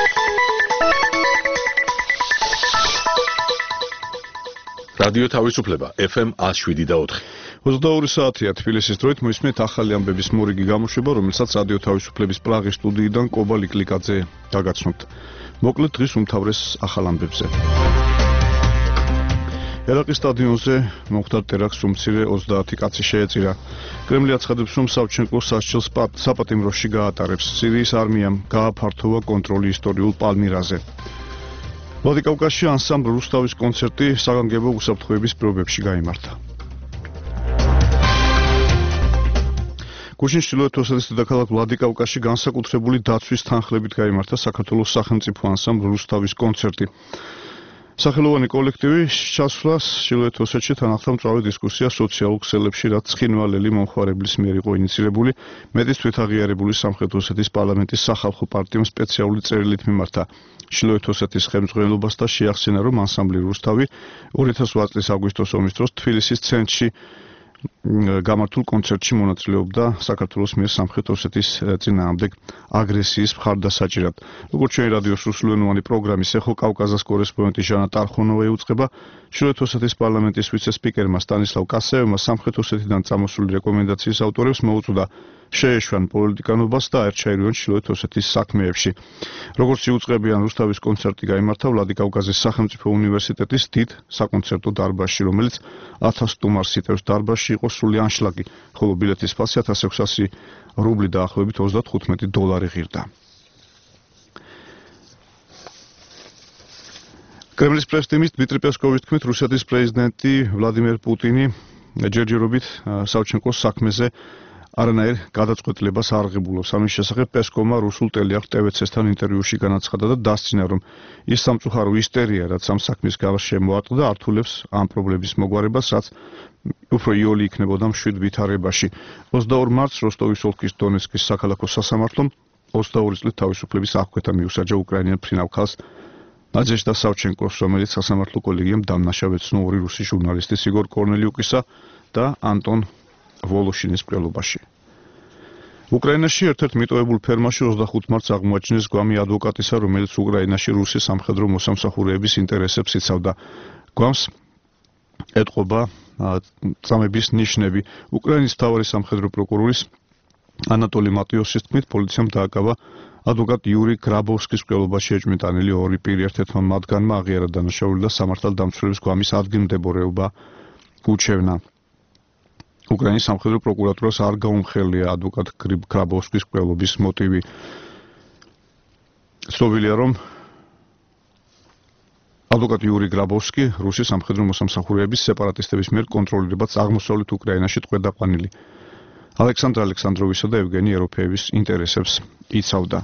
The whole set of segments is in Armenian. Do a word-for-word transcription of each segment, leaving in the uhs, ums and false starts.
რადიო თავისუფლება ეფ ემ one oh seven და four. ოცდაორი საათია თბილისის დროით მოისმენთ ახალი ამბების მორიგი გამოშვება, რომელსაც რადიო თავისუფლების პრაღის სტუდიიდან კობა ლიკლიკაძე გაგაცნობთ. მოკლედ დღის უმთავრეს ახალ ამბებზე. ერაყის სტადიონზე მოხდა ტერაქტს უმცირე ოცდაათი კაცი შეეწირა. კრემლი აცხადებს, რომ სავჩენკო სასჯელს საპატიმროში გაატარებს. სირიის არმიამ გააფართოვა კონტროლი ისტორიულ პალმირაზე. ვლადიკავკაზში ანსამბლ რუსთავის კონცერტი საგანგებო უსაფრთხოების პირობებში გაიმართა. გუშინ ჩრდილოეთ ოსეთის დედაქალაქ ვლადიკავკაზში განსაკუთრებული დაცვის თანხლებით გაიმართა საქართველოს სახელმწიფო ანსამბლ რუსთავის კონცერტი. სახელოვანი კოლექტივი ჩასვლას ჩრდილოეთ ოსეთში თან ახლდა მწვავე დისკუსია სოციალურ ქსელებში, რაც ცხინვალელი მომხმარებლის მიერ იყო ინიცირებული, მეტის თვით აღიარებული სამხრეთ ოსეთის პარლამენტის სახალხო პარტიამ სპეციალური წერილით მიმართა ჩრდილოეთ ოსეთის ხელმძღვანელობას და შეახსენა, რომ ანსამბლი რუსთავი ორი ათას ოთხ წლის აგვისტოს ომის დროს თბილისის ცენტრში გამართულ კონცერტში მონაწილეობდა საქართველოს მიერ სამხრეთ ოსეთის წინააღმდეგ აგრესიის მხარდასაჭერად. როგორც ჩვენი რადიოს რუსულენოვანი პროგრამის ეხო კავკაზას კორესპონდენტი ჟანა ტარხონოვა ეუწყება, ჩრდილოეთ ოსეთის პარლამენტის ვიცე-სპიკერმა სტანისლავ კასაევმა სამხრეთ ოსეთიდან წამოსული რეკომენდაციის ავტორებს მოუწოდა შეეშვან პოლიტიკანობას და არ ჩაირიონ ჩრდილოეთ ოსეთის საქმეებში. როგორც იუწყებიან, რუსთავის კონცერტი გაიმართა ვლადიკავკაზის სახელმწიფო უნივერსიტეტის დიდ საკონცერტო დარბაზში, რომელიც ათას სტუმარს იტევს. დარბაზში იყო სრული ანშლაგი, ხოლო ბილეთის ფასი ათას ექვსასი რუბლი დაახლოებით ოცდათხუთმეტი დოლარი ღირდა. კრემლის პრეს-ტიმის დმიტრი პესკოვის თქმით, რუსეთის პრეზიდენტი ვლადიმერ პუტინი ჯერჯერობით სავჩენკოს საქმეზე არანაირ გადაწყვეტილებას არ ღებულობს. ამის შესახებ პესკოვმა რუსულ ტელეარხ ტე ვე ცე-სთან ინტერვიუში განაცხადა და დასძინა, რომ ის სამწუხარო ისტერია, რაც ამ საქმის გარშემო მოატყდა, ართულებს ამ პრობლემის მოგვარებას, რაც უფრო იოლი იქნებოდა მშვიდ ვითარებაში. ოცდაორ მარტს როსტოვის ოლქის დონეცკის საქალაქო სასამართლომ ოცდაორი წლით თავისუფლების აღკვეთა მიუსაჯა უკრაინელ ფრინავ ქალს ნაჯეშდა სავჩენკოს, რომელიც სასამართლო კოლეგიამ დამნაშავე ეცნო ორი რუსი ჟურნალისტის იგორ კორნელიუკისა და ანტონ ვოლოშინის მკვლელობაში. უკრაინაში ერთ-ერთ მიტოვებულ ფერმაში ოცდახუთ მარტს აღმოაჩინეს გვამი ადვოკატისა, რომელიც უკრაინაში რუსი სამხედრო მოსამსახურეების ინტერესებს იცავდა. გვამს ეტყობა წამების ნიშნები. უკრაინის მთავარი სამხედრო პროკურორის ანატოლი მატიოსის თქმით, პოლიციამ დააკავა ადვოკატ იური გრაბოვსკის მკვლელობაში ეჭვმიტანილი ორი პირი, ერთ-ერთმა მათგანმა აღიარა დანაშაული და სამართალდამცველების გვამის ადგილმდებარეობა უჩევნა. უკრაინის სამხედრო პროკურატურას არ გაუმხელია ადვოკატ გრაბოვსკის მკვლელობის მოტივი. ცნობილია, რომ ადვოკატ იური გრაბოვსკი რუსი სამხედრო მოსამსახურეების სეპარატისტების მიერ კონტროლირებაც აღმოსავლეთ უკრაინაში ტყვედ-დაყვანილი ალექსანდრ ალექსანდროვისა და ევგენი ეროფეევის ინტერესებს იცავდა.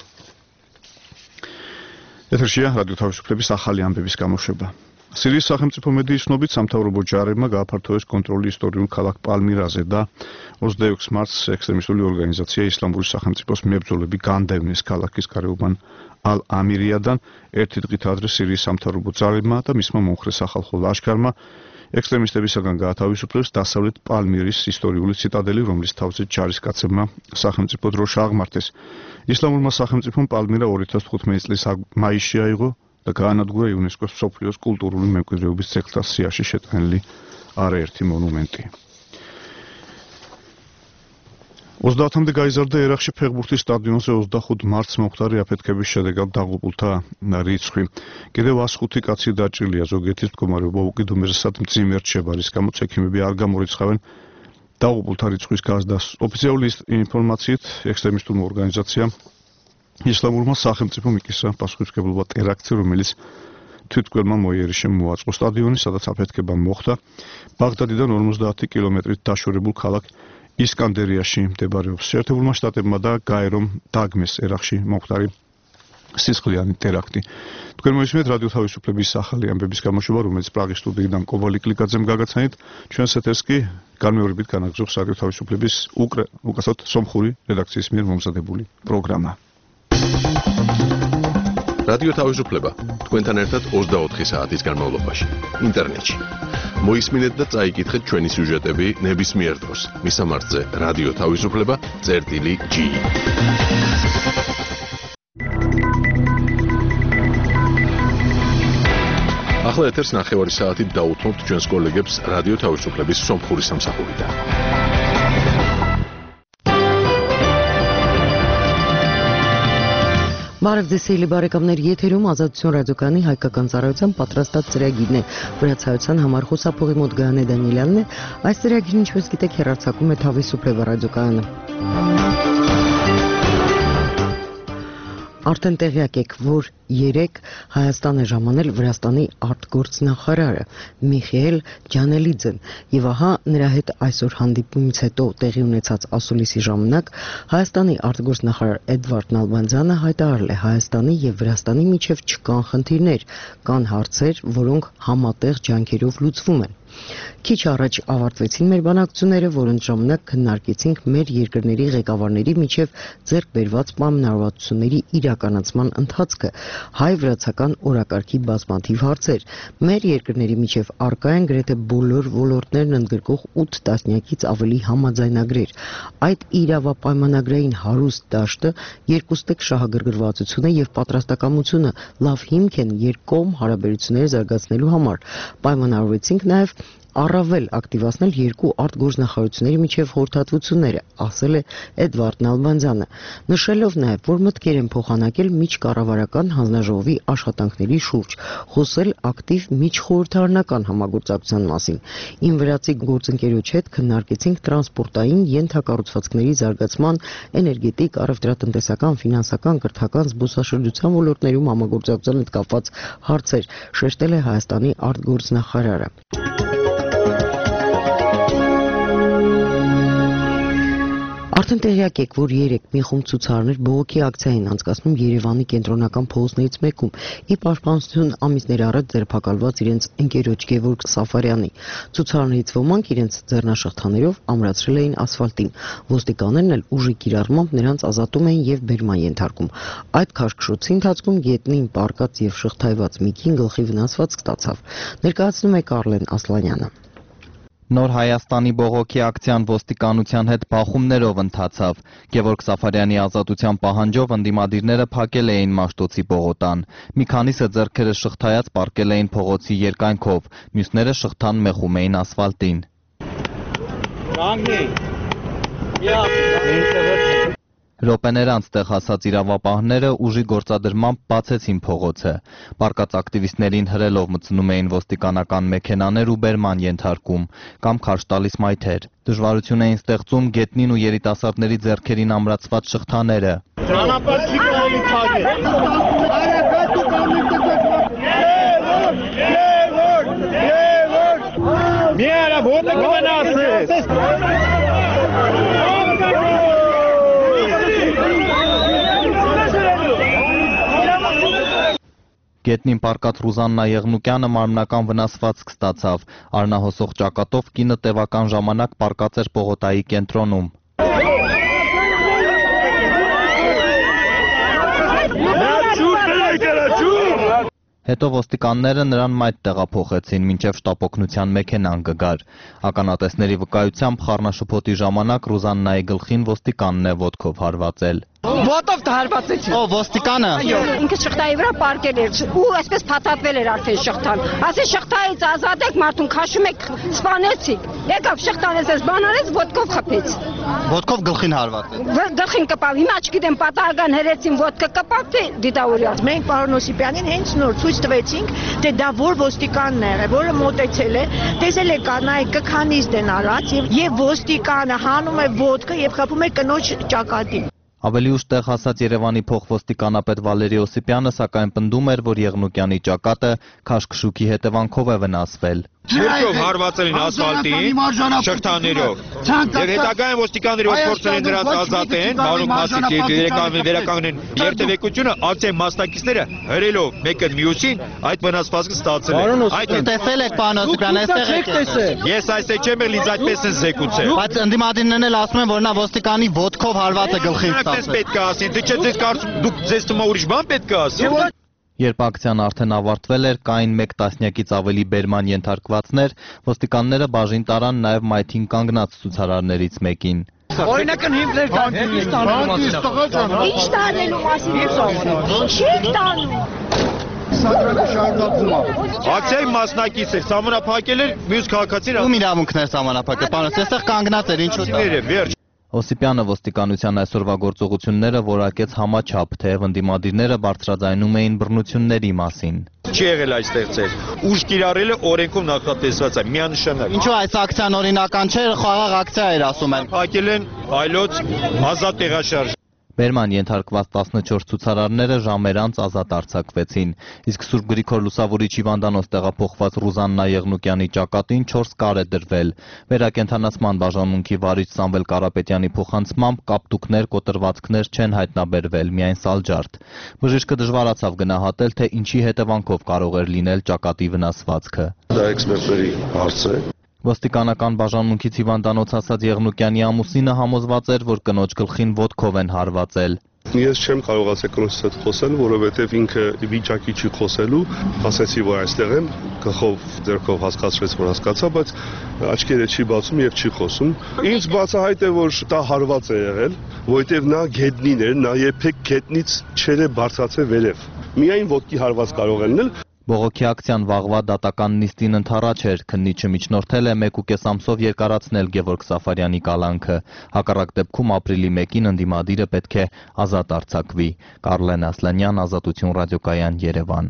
ეთერშია რადიო თავისუფლების ახალი ამბების გამოშვება. სირიის სახელმწიფო მედიის ცნობით, სამთავრობო ჯარებმა გააფართოვეს კონტროლი ისტორიულ ქალაქ პალმირაზე და ოცდაექვსი მარტს ექსტრემისტული ორგანიზაცია ისლამური სახელმწიფოს მებრძოლები განდევნეს ქალაქის გარეუბან ალ-ამირიადან. ერთი დღით ადრე სირიის სამთავრობო ჯარებმა და მისმა მომხრე სახალხო ლაშქარმა ექსტრემისტებისაგან გაათავისუფლეს დასავლეთ პალმირის ისტორიული ციტადელი, რომლის თავზე ჯარისკაცებმა სახელმწიფო დროშა აღმართეს. ისლამურმა სახელმწიფომ პალმირა ორი ათას თხუთმეტი წლის მაისში აიღო და გაანადგურა იუნესკოს მსოფლიოს კულტურული მემკვიდრეობის ძეგლთა სიაში შეტანილი არაერთი მონუმენტი. ოცდაათამდე გაიზარდა ერაყში ფეხბურთის სტადიონზე ოცდახუთ მარტს მომხდარი აფეთქების შედეგად დაღუპულთა რიცხვი. კიდევ ას ხუთი კაცი დაჭრილია, ზოგიერთის მდგომარეობა უკიდურესად მძიმე რჩება, რის გამოც ექიმები არ გამორიცხავენ დაღუპულთა რიცხვის გაზრდას. ოფიციალური ინფორმაციით ექსტრემისტულმა ორგანიზაციამ ისლამურმა სახელმწიფომ იკისრა პასუხისმგებლობა ტერაქტზე, რომელიც თვითმკვლელმა მოიერიშემ მოაწყო. სტადიონი, სადაც აფეთქება მოხდა, ბაღდადიდან ორმოცდაათი კილომეტრით დაშორებულ ქალაქ ისკანდერიაში მდებარეობს. შეერთებულმა შტატებმა და გაერომ დაგმეს ერაყში მომხდარი სისხლიანი ტერაქტი. თქვენ მოისმენთ რადიო თავისუფლების ახალი ამბების გამოშვება, რომელიც პრაღის სტუდიიდან კობა ლიკლიკაძემ გაგაცანით. ჩვენს ეთერს კი განმეორებით განაგზობს რადიო თავისუფლების უკაცრავად სომხური რედაქციის მიერ მომზადებული პროგრამა. რადიო თავისუფლება თქვენთან ერთად ოცდაოთხი საათის განმავლობაში ინტერნეტში. მოისმინეთ და წაიკითხეთ ჩვენი სიუჟეტები ნებისმიერ დროს. მისამართზე რადიო თავისუფლება წერტილი ჯი. ახლა ეთერს ნახევარი საათით დაუთმობთ ჩვენს კოლეგებს რადიო თავისუფლების სომხური სამსახურიდან. Բարևձեզ բարեկամներ, եթերում ազատություն ռադիոկայանի հայկական ծառայության պատրաստած ծրագիրն է։ Վրացայության համար խոսափողի մոտ Գայանե Դանիելյանն է։ Այս ծրագիրը, ինչպես գիտեք, հեռարձակում է Თავისუფლება ռադիոկայանը։ Արդեն տեղյակ եք, որ երեկ Հայաստան է ժամանել Վրաստանի արտգործնախարարը Միխայել Ջանելիձեն, եւ ահա նրա հետ այսօր հանդիպումից հետո տեղի ունեցած ասուլիսի ժամանակ Հայաստանի արտգործնախարար Էդվարդ Նալբանդյանը հայտարարել է Հայաստանի եւ Վրաստանի միջև չկան խնդիրներ, կան հարցեր, որոնք համատեղ ջանքերով լուծվում են։ Քիչ առաջ ավարտվեցին մեր բանակցությունները, որոնց ժամանակ քննարկեցինք մեր երկրների ղեկավարների միջև ձեռք բերված պայմանավորվածությունների իրականացման ընթացքը, հայ-վրացական օրակարգի բազմաթիվ հարցեր։ Մեր երկրների միջև առկա են գրեթե բոլոր ոլորտներն ընդգրկող ութ տասնյակից ավելի համաձայնագրեր։ Այդ իրավապայմանագրային հարուստ դաշտը, երկուստեք շահագրգռվածությունը եւ պատրաստակամությունը լավ հիմք են երկկողմ հարաբերությունները զարգացնելու համար։ Պայմանավորվեցինք նաեւ առավել ակտիվացնել երկու արտգործնախարարությունների միջև խորհրդատվությունները, ասել է Էդվարդ Նալբանդյանը, նշելով նաև, որ մտքեր են փոխանակել միջկառավարական հանձնաժողովի աշխատանքների շուրջ, խոսել ակտիվ միջխորհրդարանական համագործակցության մասին։ Իմ վրացի գործընկերոջ հետ քննարկեցինք տրանսպորտային ենթակառուցվածքների զարգացման, էներգետիկ, առևտրատնտեսական, ֆինանսական, կրթական, զբոսաշրջության ոլորտներում համագործակցության հետ կապված հարցեր, շեշտել է Հայաստանի արտգործնախարարը։ Արդեն տեղյակ եք, որ երեք մի խումբ ցուցարարներ բողոքի ակցիա են անցկացնում Երևանի կենտրոնական փողոցներից մեկում, ի պաշտպանություն ամիսներ առաջ ձերբակալված իրենց ընկերոջ Գևորգ Սաֆարյանի։ Ցուցարարներից ոմանք իրենց ձեռնաշղթաներով ամրացրել էին ասֆալտին։ Ոստիկաններն էլ ուժի կիրառմամբ նրանց ազատում էին եւ բերման ենթարկում։ Այդ քաշքշոցի ընթացքում գետնին պառկած եւ շղթայված մի կին գլխի վնասված ստացավ։ Ներկայացնում է Կարլեն Ասլանյանը։ Նոր Հայաստանի բողոքի ակցիան ոստիկանության հետ բախումներով ընթացավ։ Գևորգ Սաֆարյանի ազատության պահանջով ընդդիմադիրները փակել էին Մաշտոցի պողոտան։ Մի քանիսը ձեռքերը շղթայած պառկել էին փողոցի երկայնքով, մյուսները շղթան մեխում էին ասֆալտին։ Րոպեներ անց տեղ հասած իրավապահները ուժի գործադրմամբ բացեցին փողոցը։ Պառկած ակտիվիստներին հրելով մտցնում էին ոստիկանական մեքենաներ ու բերման ենթարկում, կամ քարշ տալիս մայթեր։ Դժվարություն էին ստեղծում գետնին ու երիտասարդների ձեռքերին ամրացված շղթաները։ Ճանապարհ չի կարելի փակել։ Մի արա ոտը կմնացես։ Գետնին պառկած Ռուզաննա Եղնուկյանը մարմնական վնասվածք ստացավ։ Արնահոսող ճակատով կինը տևական ժամանակ պառկած էր պողոտայի կենտրոնում։ Հետո ոստիկանները նրան մայթ տեղափոխեցին, մինչև շտապօգնության մեքենան կգար։ Ականատեսների վկայությամբ խառնաշփոթի ժամանակ Ռուզաննայի գլխին ոստիկանն է ոտքով հարվածել։ Ոտով դարվածեցի։ Ո ոստիկանը։ Ինքը շղթայի վրա պարկել էր ու այսպես փաթաթվել էր արդեն շղթան։ Ասի շղթայից ազատեք մարդուն, քաշում եք, սպանեցիք։ Եկավ շղթան էս բանարեց, ոտքով խփեց։ Ոտքով գլխին հարվածել։ Գլխին կպավ։ Հիմա չգիտեմ պատահական հերեցին ոտքը կպավ թե դիտավորյալ։ Մենք պարոն Օսիպյանին հենց նոր ցույց տվեցինք, թե դա որ ոստիկանն է, որը մոտեցել է, տեսել է կանայք կքանիստ են արած եւ ոստիկանը հանում է ոտքը եւ խփում է կնոջ ճակատին։ Ավելի ուշ տեղ հասած Երևանի փոխվոստիկանապետ Վալերի Օսիպյանը սակայն պնդում էր, որ Եղնուկյանի ճակատը քաշքշուկի հետևանքով է վնասվել։ Չերքով հարվածել են ասֆալտին, շղթաներով։ Եվ հետագայում ոստիկանները որ փորձել են նրանց ազատեն, բարոն Մասիկ երեկանին վերականգնեն երթևեկությունը, ակցիայի մասնակիցները հրելով մեկը մյուսին այդ վնասվածքը ստացել են։ Այդ տեսել եք պարոն Օսիպյան, այստեղ եք տեսել։ Ես այստեղ չեմ ել, ինձ այդպես են զեկուցել։ Բայց ընդդիմադիրներն էլ ասում են, որ նա ոստիկանի ոտքով հարվածը գլխին ստացել։ Պետք է ասին, դե չէ ձեզ կարծում դուք ձեզ թվում է ուրիշ բան պետք է ասի։ Երբ ակցիան արդեն ավարտվել էր, կային մեկ տասնյակից ավելի բերման ենթարկվածներ, ոստիկանները բաժին տարան նաև մայթին կանգնած ցուցարարներից մեկին։ Օրինակն հիմներ կան, ինչ տանելու մասին։ Ինչ տանելու մասին։ Չի տանում։ սադրակը շարունակվում է։ Ակցիայի մասնակից էր, սահմանափակել էր մյուս քաղաքացիներ։ Ում իրավունքներ սահմանափակել, պարոն, այստեղ կանգնած էր, ինչու՞ դա։ Վերջ։ Օսիպյանը ոստիկանության այսօրվա գործողությունները որակեց համաչափ, թեև ընդդիմադիրները բարձրաձայնում էին բռնությունների մասին։ Չի եղել այստեղ ծեր։ Ուժ կիրառելը օրենքում նախատեսված է, միանշանակ։ Ինչու այս ակցիան օրինական չէ, խաղաղ ակցիա էր ասում են։ Փակել են այլոց ազատ տեղաշարժ։ Բերման ենթարկված տասնչորս ցուցարարները ժամեր անց ազատ արձակվեցին, իսկ Սուրբ Գրիգոր Լուսավորիչ հիվանդանոց տեղափոխված Ռուզաննա Եղնուկյանի ճակատին չորս կար է դրվել։ Վերակենդանացման բաժանմունքի վարիչ Սամվել Կարապետյանի փոխանցմամբ կապտուկներ, կոտրվածքներ չեն հայտնաբերվել, միայն սալջարդ։ Բժիշկը դժվարացավ գնահատել, թե ինչի հետևանքով կարող էր լինել ճակատի վնասվածքը։ Դա էքսպերտների հարց է։ Ոստիկանական բաժանմունքից հիվանդանոց հասած Եղնուկյանի ամուսինը համոզված էր, որ կնոջ գլխին ոտքով են հարվածել։ Ես չեմ կարողացել կնոջս հետ խոսել, որովհետև ինքը վիճակի չի խոսելու, ասացի, որ այստեղ եմ, գլխով ձեռքով հասկացրեց, որ հասկացա, բայց աչքերը չի բացում եւ չի խոսում։ Ինձ բացահայտ է, որ դա հարված է եղել, որովհետև նա գետնին էր, նա երբեք գետնից չէր բարձրացել վերև։ Միայն ոտքի հարված կարող է լինել։ Բողոքի ակցիան վաղվա դատական նիստին ընդառաջ էր, քննիչը միջնորդել է մեկ ու կես ամսով երկարացնել Գևորգ Սաֆարյանի կալանքը։ Հակառակ դեպքում ապրիլի մեկին ընդդիմադիրը պետք է ազատ արձակվի։ Կարլեն Ասլանյան, Ազատություն ռադիոկայան, Երևան։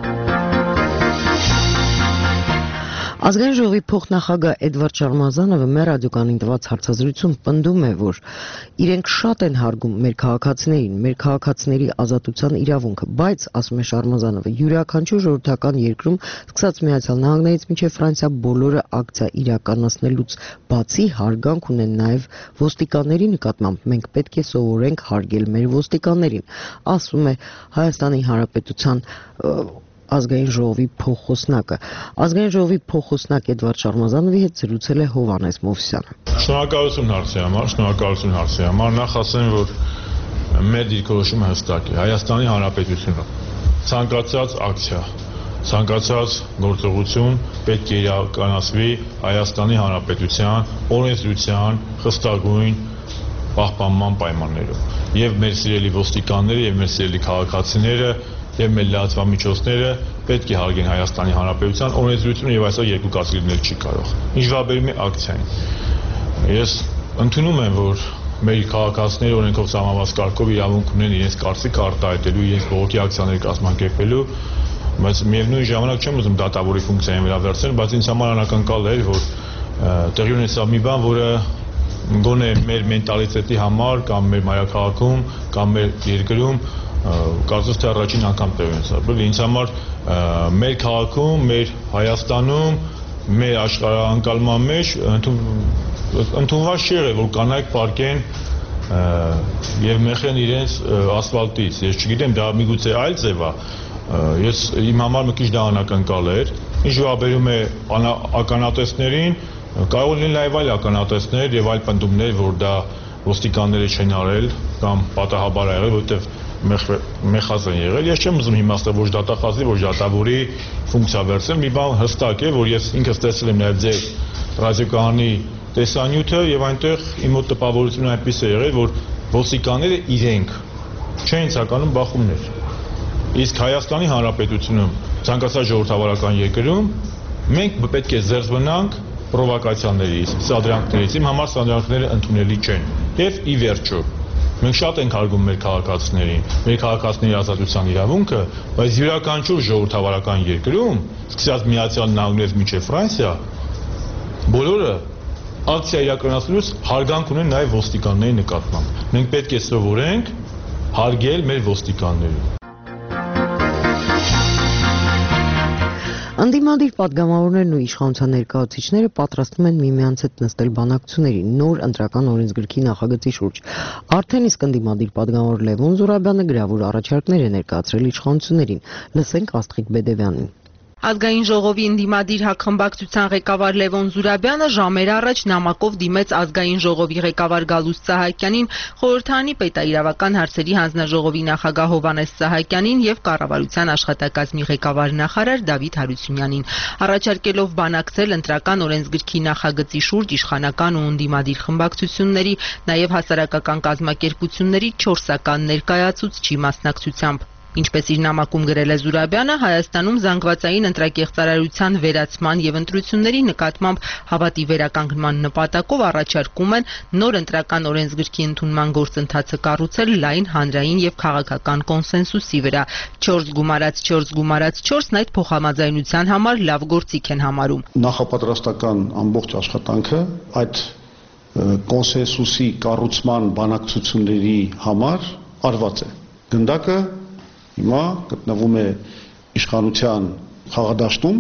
Ազգային ժողովի փոխնախագահ Էդվարդ Շարմազանովը մեր ռադիոկայանին տված հարցազրույցում պնդում է, որ իրենք շատ են հարգում մեր քաղաքացիներին, մեր քաղաքացիների ազատության իրավունքը, բայց, ասում է Շարմազանովը, յուրաքանչյուր ժողովրդական երկրում, սկսած Միացյալ Նահանգներից մինչև Ֆրանսիա, բոլորը ակցիա իրականացնելուց բացի հարգանք ունեն նաև ոստիկանների նկատմամբ։ Մենք պետք է սովորենք հարգել մեր ոստիկաններին, ասում է Հայաստանի Հանրապետության Ազգային ժողովի փոխխոսնակը։ Ազգային ժողովի փոխխոսնակ Էդվարդ Շարմազանովի հետ զրուցել է Հովհաննես Մովսյանը։ Շնորհակալություն հարցի համար, շնորհակալություն հարցի համար։ Նախ ասեմ, որ մեր դիրքորոշումը հստակ է։ Հայաստանի Հանրապետությունը ցանկացած ակցիա, ցանկացած գործողություն պետք է իրականացվի Հայաստանի Հանրապետության օրենսդրության խստագույն պահպանման պայմաններով։ Եվ մեր սիրելի ոստիկանները, եւ մեր սիրելի քաղաքացիները եւ մեր լրատվամիջոցները պետք է հարգեն Հայաստանի Հանրապետության օրենսդրությունը եւ այսօր երկու կարգ լինել չի կարող։ Ինչ վերաբերում է ակցիային, ես ընդունում եմ, որ մեր քաղաքացիները օրենքով սահմանված կարգով իրավունք ունեն իրենց կարծիքը արտահայտելու, իրենց բողոքի ակցիաներ կազմակերպելու, բայց միևնույն ժամանակ չեմ ուզում դատավորի ֆունկցիային վերաբերցնել, բայց ինձ համար անակնկալ է, որ տեղի ունեցավ մի բան, որը գոնե մեր մենտալիտետի համար կամ մեր մայրաքաղաքում կամ մեր երկրում կարծես թե առաջին անգամ տեղ ունեցավ։ Ինձ համար մեր քաղաքում, մեր Հայաստանում, մեր աշխարհանկալման մեջ ընդունված չի եղել, որ կանայք պարկեն եւ մեխեն իրենց ասֆալտից։ Ես չգիտեմ, դա միգուցե այլ ձև է։ Ես իմ համար մի քիչ դա անակնկալ էր։ Ինչ վերաբերում է ականատեսներին, կարող լինել նաև այլ ականատեսներ եւ այլ պնդումներ, որ դա ոստիկանները չեն արել կամ պատահաբար եղել, որովհետեւ մեխազ են եղել։ Ես չեմ ուզում հիմա ասել, որ դատախազի, որ դատավորի ֆունկցիա վերցնել։ Մի բան հստակ է, որ ես ինքս տեսել եմ նաև ձեր ռադիոկայանի տեսանյութը եւ այնտեղ իմ մոտ տպավորությունը այնպես է եղել, որ ոստիկանները իրենք չեն ցանկանում բախումներ։ Իսկ Հայաստանի Հանրապետությունում, ցանկացած ժողովրդավարական երկրում մենք պետք է զերծ մնանք պրովոկացիաներից, սադրանքներից։ Իմ համար սադրանքները ընդունելի չեն։ Եվ ի վերջո մենք շատ ենք հարգում մեր քաղաքացիներին, մեր քաղաքացիների ազատության իրավունքը, բայց յուրաքանչյուր ժողովրդավարական երկրում, սկսած Միացյալ Նահանգներից մինչև Ֆրանսիա, բոլորը ակցիա իրականացնելուց հարգանք ունեն նաև ոստիկանների նկատմամբ։ Մենք պետք է սովորենք հարգել մեր ոստիկաններին։ Ընդդիմադիր պատգամավորներն ու իշխանության ներկայացուցիչները պատրաստվում են միմյանց հետ նստել բանակցությունների նոր ընտրական օրենսգրքի նախագծի շուրջ։ Արդեն իսկ ընդդիմադիր պատգամավոր Լևոն Զուրաբյանը գրավոր առաջարկներ է ներկայացրել իշխանություններին։ Լսենք Աստղիկ Բեդևյանին։ Ազգային ժողովի ընդդիմադիր հակխմբակցության ղեկավար Լևոն Զուրաբյանը ժամեր առաջ նամակով դիմեց ազգային ժողովի ղեկավար Գալուստ Սահակյանին, խորհրդարանի պետաիրավական հարցերի հանձնաժողովի նախագահ Հովհաննես Սահակյանին եւ կառավարության աշխատակազմի ղեկավար նախարար Դավիթ Հարությունյանին, առաջարկելով բանակցել ընտրական օրենսգրքի նախագծի շուրջ իշխանական ու ընդդիմադիր խմբակցությունների, նաեւ հասարակական կազմակերպությունների չորսական ներկայացուցչի մասնակցությամբ։ Ինչպես իր նամակում գրել է Զուրաբյանը, Հայաստանում զանգվածային ընտրակեղծարարության վերացման եւ ընտրությունների նկատմամբ հավատի վերականգնման նպատակով առաջարկում են նոր ընտրական օրենսգրքի ընդունման գործընթացը կառուցել լայն հանրային եւ քաղաքական կոնսենսուսի վրա։ չորս գումարած չորս գումարած չորսն այդ փոխհամաձայնության համար լավ գործիք են համարում։ Նախապատրաստական ամբողջ աշխատանքը այդ կոնսենսուսի կառուցման բանակցությունների համար արված է։ Գնդակը հիմա գտնվում է իշխանության խաղադաշտում։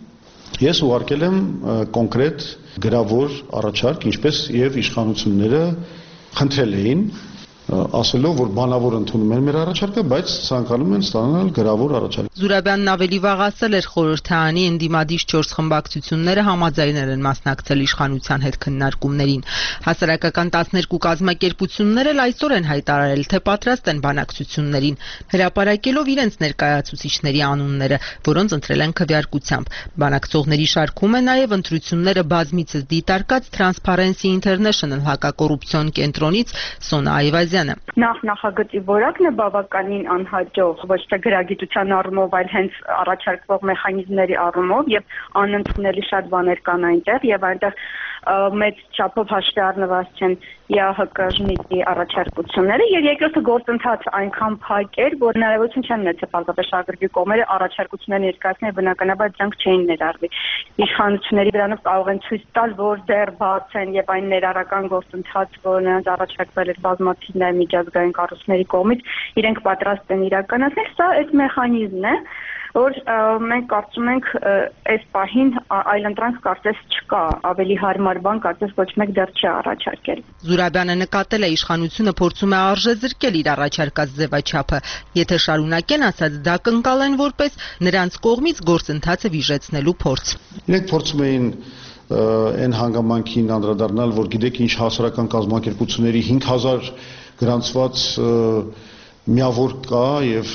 Ես ուղարկել եմ կոնկրետ գրավոր առաջարկ, ինչպես եւ իշխանությունները խնդրել էին, ասելով, որ բանավոր ընդունում են մեր առաջարկը, բայց ցանկանում են ստանալ գրավոր առաջարկ։ Զուրաբյանն ավելի վաղ ասել էր խորհրդարանի ընդդիմադիր չորս խմբակցությունները համաձայնել են մասնակցել իշխանության հետ քննարկումներին։ Հասարակական տասներկու կազմակերպություններ էլ այսօր են հայտարարել, թե պատրաստ են բանակցություններին, հրապարակելով իրենց ներկայացուցիչների անունները, որոնց ընտրել են քվեարկությամբ։ Բանակցողների շարքում է նաև ընտրությունները բազմիցս դիտարկած Transparency International հակակոռուպցիոն կենտրոնից Սոնա Այվազյանը։ Նախ նախագծի որակն է բավականին անհաջող, ոչ թե գրագիտության առումով, այլ հենց առաջարկվող մեխանիզմների առումով եւ անընդունելի շատ բաներ կան այնտեղ եւ այնտեղ մեծ չափով հաշվի առնված չեն ԵԱՀԿ ժմիդի առաջարկությունները եւ երկրորդը գործընթացը այնքան փակ էր, որ հնարավորություն չեն ունեցել պարզապես շահագրգիռ կողմերը առաջարկություններ ներկայացնել, բնականաբար դրանք չէին ներառվի։ Իշխանությունների վրանով կարող են ցույց տալ, որ դեռ բաց են եւ այն ներառական գործընթաց, որ նրանց առաջարկվել էր բազմաթիվ նաեւ միջազգային կառույցների կողմից, իրենք պատրաստ են իրականացնել։ Սա այդ մեխանիզմն է, որ մենք կարծում ենք այս պահին այլընտրանք կարծես չկա, ավելի հարմար բան կարծես ոչ մեկ դեռ չի առաջարկել։ Զուրաբյանը նկատել է իշխանությունը փորձում է արժեզրկել իր առաջարկած ձևաչափը, եթե շարունակեն ասած դա կընկալեն որպես նրանց կողմից գործընթացը վիժեցնելու փորձ։ Իրենք փորձում էին այն հանգամանքին անդրադառնալ, որ գիտեք ինչ հասարակական կազմակերպությունների հինգ հազար գրանցված միավոր կա եւ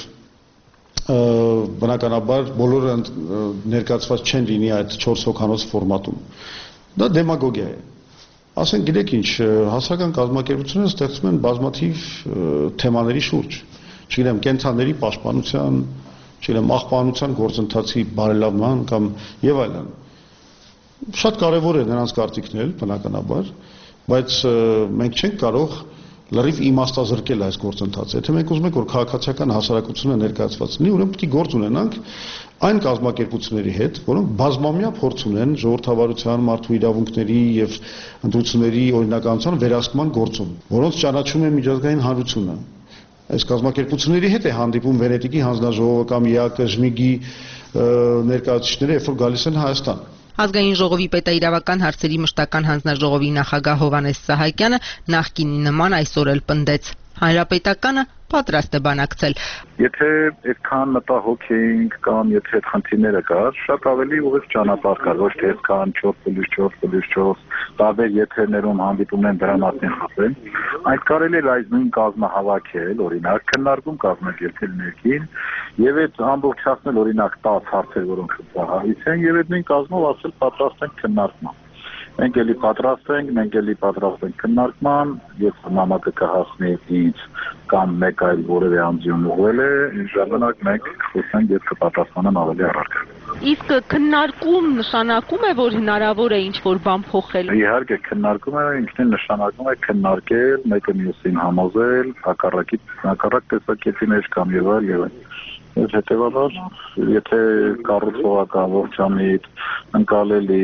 բնականաբար բոլորը ներկայացված չեն լինի այդ չորս հոգանոց ֆորմատում։ Դա դեմագոգիա է։ Ասենք գիտեք ինչ, հասարակական կազմակերպությունները ստեղծում են բազմաթիվ թեմաների շուրջ, չգիտեմ, կենցաղների պաշտպանության, չգիտեմ, աղբանության գործընթացի բարելավման կամ եւ այլն։ Շատ կարեւոր է նրանց կարծիքն էլ, բնականաբար, բայց մենք չենք կարող լրիվ իմաստազրկել այս գործընթացը։ Եթե մենք ուզում ենք, որ քաղաքացիական հասարակությունը ներկայացված լինի, ուրեմն պետք է գործ ունենանք այն կազմակերպությունների հետ, որոնք բազմամյա փորձ ունեն ժողովրդավարության, մարդու իրավունքների եւ ընտրությունների օրինականության վերահսկման գործում, որոնց ճանաչում է միջազգային հանրությունը։ Այս կազմակերպությունների հետ է հանդիպում Վենետիկի հանձնաժողովը կամ ԵԱՀԿ ժմիգի ներկայացուցիչները, երբ որ գալիս են Հայաստան։ Ազգային ժողովի պետաիրավական հարցերի մշտական հանձնաժողովի նախագահ Հովհաննես Սահակյանը նախկինի նման այսօր էլ պնդեց. Հանրապետականը պատրաստ է բանակցել։ Եթե այդքան մտահոգ էինք կամ եթե այդ խնդիրները կար, շատ ավելի ուղիղ ճանապարհ կար, ոչ թե այդքան չորս պլյուս չորս պլյուս չորս տարբեր եթերներում հանդիպում են դրա մասին խոսել։ Այդ կարելի է այս նույն կազմը հավաքել, օրինակ քննարկում կազմակերպել ներքին եւ այդ ամբողջացնել օրինակ տասը հարցեր, որոնք շփահարից են եւ այդ նույն կազմով ասել պատրաստ ենք քննարկման։ Մենք էլի պատրաստ ենք, մենք էլի պատրաստ ենք քննարկման, երբ նամակը կհասնի ինձ կամ մեկ այլ որևէ անձին ուղղել է, ժամանակ մենք խոսենք եւ կպատասխանեմ ավելի առարկա։ Իսկ քննարկում նշանակում է, որ հնարավոր է ինչ-որ բան փոխել։ Իհարկե, քննարկում է ինքնին նշանակում է քննարկել, մեկը մյուսին համոզել, հակառակի հակառակ տեսակետի մեջ կամ եւ այլ եւ այլ։ Եվ հետեւաբար, եթե կառուցողական ողջամիտ ընկալելի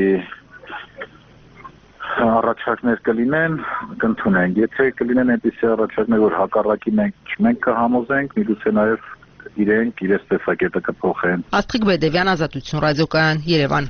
առաջարկներ կլինեն, կընդունենք։ Եթե կլինեն այնպիսի առաջարկներ, որ հակառակի մենք մենք կհամոզենք, միգուցե նաև իրենք իրենց տեսակետը կփոխեն։ Աստղիկ Բեդևյան, Ազատություն ռադիոկայան, Երևան։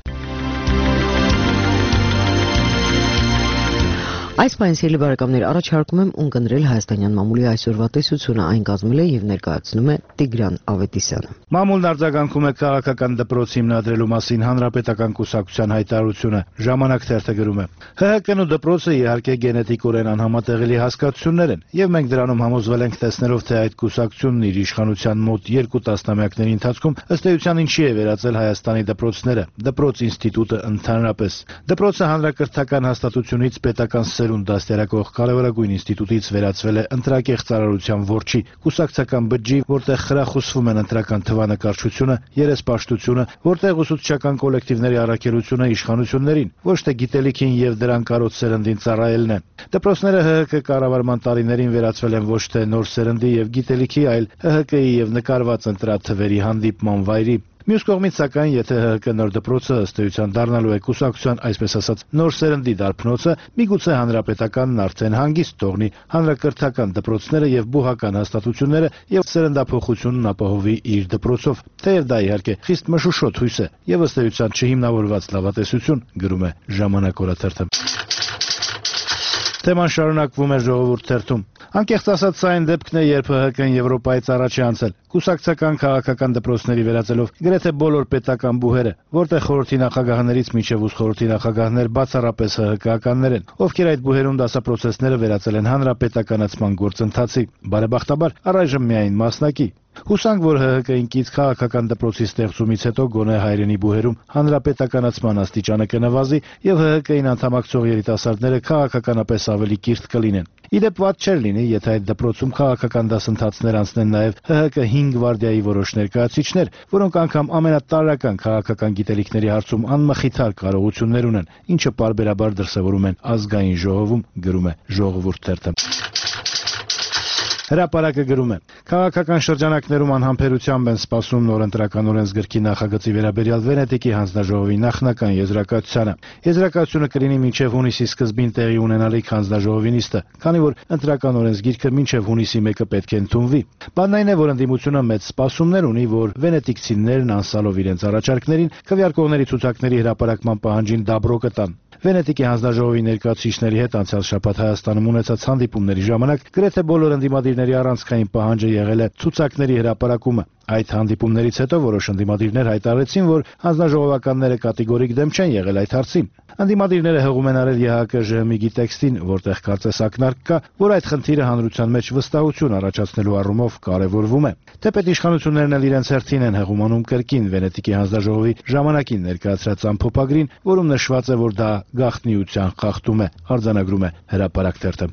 Այս պահին սիրելի բարեկամներ, առաջարկում եմ ունկնդրել հայաստանյան մամուլի այսօրվա տեսությունը, այն կազմել է եւ ներկայացնում է Տիգրան Ավետիսյանը։ Մամուլն արձագանքում է քաղաքական դպրոց հիմնադրելու մասին հանրապետական կուսակցության հայտարարությունը։ Ժամանակ թերթը գրում է. ՀՀԿ-ն ու դպրոցը իհարկե գենետիկորեն անհամատեղելի հասկացություններ են, եւ մենք դրանում համոզվել ենք տեսներով, թե այդ կուսակցությունն իր իշխանության մոտ երկու տասնամյակների ընթացքում ըստ էության ինչի է վերածել Հայաստանի դպրոցները, դպրոց ինստիտուտը ընդհանրապես։ Դպրոցը հանրակրթական հաստատությունից պետական բուհերուն դաստիարակող կարևորագույն ինստիտուտից վերածվել է ընտրակեղծարարության որջի, կուսակցական բջջի, որտեղ խրախուսվում են ընտրական թվանկարչությունը, երեսպաշտությունը, որտեղ ուսուցչական կոլեկտիվների առաքելությունը իշխանություններին, ոչ թե գիտելիքին եւ դրան կարոտ սերնդին ծառայելն է։ Դպրոցները ՀՀԿ կառավարման տարիներին վերածվել են ոչ թե նոր սերնդի եւ գիտելիքի, այլ ՀՀԿ-ի եւ նկարված ընտրաթվերի հանդիպման վայրի։ Մյուս կողմից, սակայն, եթե ՀՀԿ նոր դպրոցը ըստ էության դառնալու է կուսակցության, այսպես ասած, նոր սերնդի դարբնոցը, միգուցե հանրապետականն արդեն հանգիստ թողնի հանրակրթական դպրոցները եւ բուհական հաստատությունները եւ սերնդափոխությունն ապահովի իր դպրոցով։ Թեև դա իհարկե խիստ մշուշոտ հույս է եւ ըստ էության չհիմնավորված լավատեսություն, գրում է Ժամանակ օրաթերթը։ Թեման շարունակվում է Ժողովուրդ թերթում։ Անկեղծ ասած, սա այն դեպքն է, երբ ՀՀԿ-ն Եվրոպայից առաջ է անցել։ Կուսակցական քաղաքական դպրոցների վերածելով գրեթե բոլոր պետական բուհերը, որտեղ խորհրդի նախագահներից մինչև ուս խորհրդի նախագահներ բացառապես ՀՀԿ-ականներ են, ովքեր այդ բուհերում դասապրոցեսները վերածել են հանրապետականացման գործընթացի, բարեբախտաբար առայժմ միայն մասնակի։ Հուսանք, որ ՀՀԿ-ին կից քաղաքական դպրոցի ստեղծումից հետո գոնե հայրենի բուհերում հանրապետականացման աստիճանը կնվազի եւ ՀՀԿ-ին անդամակցող երիտասարդները քաղաքականապես ավելի կիրթ կլինեն։ Իդեպ վատ չէր լինի, եթե այդ դպրոցում քաղաքական դասընթացներ անցնեն նաեւ ՀՀԿ հինգ գվարդիայի որոշ ներկայացուցիչներ, որոնք անգամ ամենատարրական քաղաքական գիտելիքների հարցում անմխիթար կարողություններ ունեն, ինչը պարբերաբար դրսևորում են ազգային ժողովում, գրում է Ժողովուրդ թերթը։ Հրապարակը գրում է. Քաղաքական շրջանակներում անհամբերությամբ են սպասում նոր ընտրական օրենսգրքի նախագծի վերաբերյալ Վենետիկի հանձնաժողովի նախնական եզրակացությանը։ Եզրակացությունը կլինի մինչև հունիսի սկզբին տեղի ունենալիք հանձնաժողովի նիստը, քանի որ ընտրական օրենսգիրքը մինչև հունիսի մեկը պետք է ընդունվի։ Բանն այն է, որ ընդդիմությունը մեծ սպասումներ ունի, որ վենետիկցիներն անսալով իրենց առաջարկներին քվեարկողների ցուցակների հրապարակման պահանջին դաբրո կտան։ Վենետիկի հանձնաժողովի ներկայացուցիչների հետ անցյալ շաբաթ Հայաստանում ունեցած հանդիպումների ժամանակ գրեթե բոլոր ընդդիմադիրների առանցքային պահանջը եղել է ցուցակների հրապարակումը։ Այդ հանդիպումներից հետո որոշ ընդդիմադիրներ հայտարարեցին, որ հանձնաժողովականները կատեգորիկ դեմ չեն եղել այդ հարցին։ Ընդդիմադիրները հղում են արել ԵՀԿ-ԺՀՄ-ի տեքստին, որտեղ կարծես ակնարկ կա, որ այդ խնդիրը հանրության մեջ վստահություն առաջացնելու առումով կարևորվում է։ Թեպետ իշխանություններն էլ իրենց հերթին են հղումանում կրկին Վենետիկի հանձնաժողովի ժամանակին ներկայացրած ամփոփագրին, որում նշված է, որ դա գաղտնիության խախտում է, արձանագրում է Հրապարակ թերթը։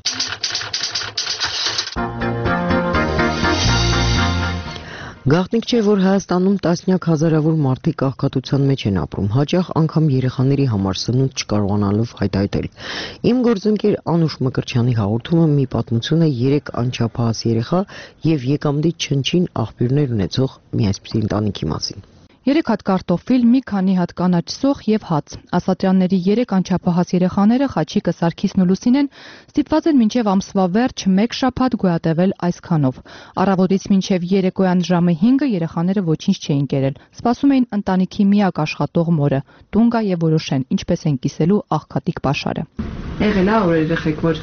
Գաղտնիք չէ, որ Հայաստանում տասնյակ հազարավոր մարդիկ աղքատության մեջ են ապրում, հաճախ անգամ երեխաների համար սնունդ չկարողանալով հայտայտել։ Իմ գործընկեր Անուշ Մկրտչյանի հաղորդումը մի պատմություն է երեք անչափահաս երեխա եւ եկամտի չնչին աղբյուրներ ունեցող մի այսպիսի ընտանիքի մասին։ Երեք հատ կարտոֆիլ, մի քանի հատ կանաչ սոխ եւ հաց։ Ասատրյանների երեք անչափահաս երեխաները Խաչիկը, Սարգիսն ու Լուսինեն ստիպված են մինչև ամսվա վերջ մեկ շաբաթ գոյատևել այսքանով։ Առավոտից մինչև երեկոյան ժամը հինգը երեխաները ոչինչ չէին կերել։ Սպասում էին ընտանիքի միակ աշխատող մորը։ Տուն գա եւ որոշեն ինչպես են կիսելու աղքատիկ պաշարը։ Եղել է որ երեխեք որ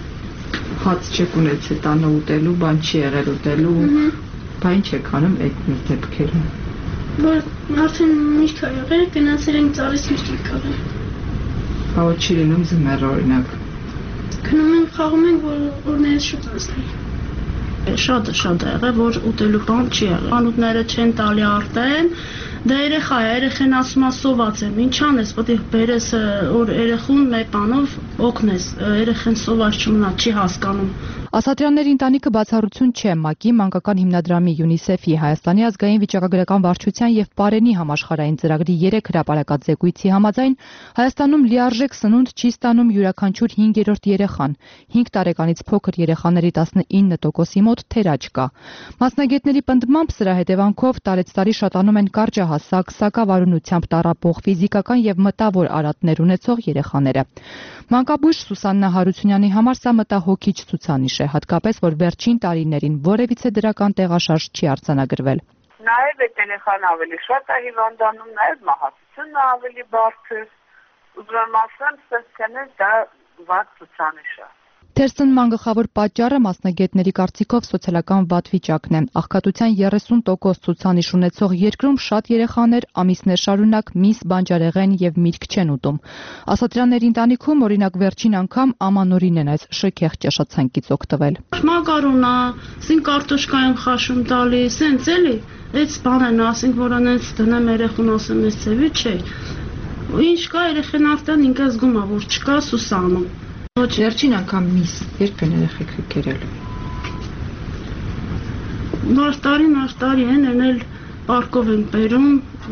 հաց չեք ունեցել տանը ուտելու, բան չի եղել ուտելու, բա ինչ եք անում այդ մի դեպքերում։ Որ արդեն միշտ է եղել, գնացել ենք ծառից միշտ ենք արել։ Բա ոչ չի լինում ձմեռ օրինակ։ Գնում ենք, խաղում ենք, որ օրներից շուտ անցնի։ Շատ է, շատ է եղել, որ ուտելու բան չի եղել։ Անուտները չեն տալի արտեն, դա երեխա է, երեխեն ասում է սոված եմ, ինչ անես, պետք է բերես որ երեխուն մեկ բանով օգնես, երեխեն սոված չմնա, չի հասկանում։ Ասատրյանների ընտանիքը բացառություն չէ ՄԱԿ-ի, Մանկական հիմնադրամի, ՅՈՒՆԻՍԵՖ-ի, Հայաստանի ազգային վիճակագրական վարչության եւ Պարենի համաշխարհային ծրագրի երեք հրապարակած զեկույցի համաձայն Հայաստանում լիարժեք սնունդ չի ստանում յուրաքանչյուր հինգերորդ երեխան։ հինգ տարեկանից փոքր երեխաների տասնինը տոկոսի մոտ թերաճ կա։ Մասնագետների պնդմամբ սրա հետևանքով տարեցտարի շատանում են կարճահասակ, սակավարունությամբ տառապող, ֆիզիկական եւ մտավոր արատներ ունեցող երեխաները։ Մանկաբույժ Սուսաննա Հարությունյանի համար սա մտահոգիչ ցուցանիշ է, հատկապես որ վերջին տարիներին որևիցե դրական տեղաշարժ չի արձանագրվել։ Նաև այդ երեխան ավելի շատ է հիվանդանում, նաև մահացությունն է ավելի բարձր։ Ուզում եմ ասեմ, սենսենես դա վատ ցուցանիշ է։ Թերսնման գլխավոր պատճառը մասնագետների կարծիքով սոցիալական վատ վիճակն է։ Աղքատության երեսուն տոկոս ցուցանիշ ունեցող երկրում շատ երեխաներ ամիսներ շարունակ միս, բանջարեղեն եւ միրգ չեն ուտում։ Ասատրյանների ընտանիքում օրինակ վերջին անգամ ամանորին են այս շքեղ ճաշացանկից օգտվել։ Մակարոնա, սին կարտոշկա եմ խաշում տալիս, սենց էլի, այդ բան են ասենք, որ անենց դնեմ երեխուն ասեմ էս ծեվի չէ։ Ինչ կա երեխան արդեն ինքը զգում է, որ չկա Սուսանում։ Ոչ, վերջին անգամ միս երբ են երեխեք եկել։ Նոր տարի, նոր տարի են, էնել պարկով են բերում,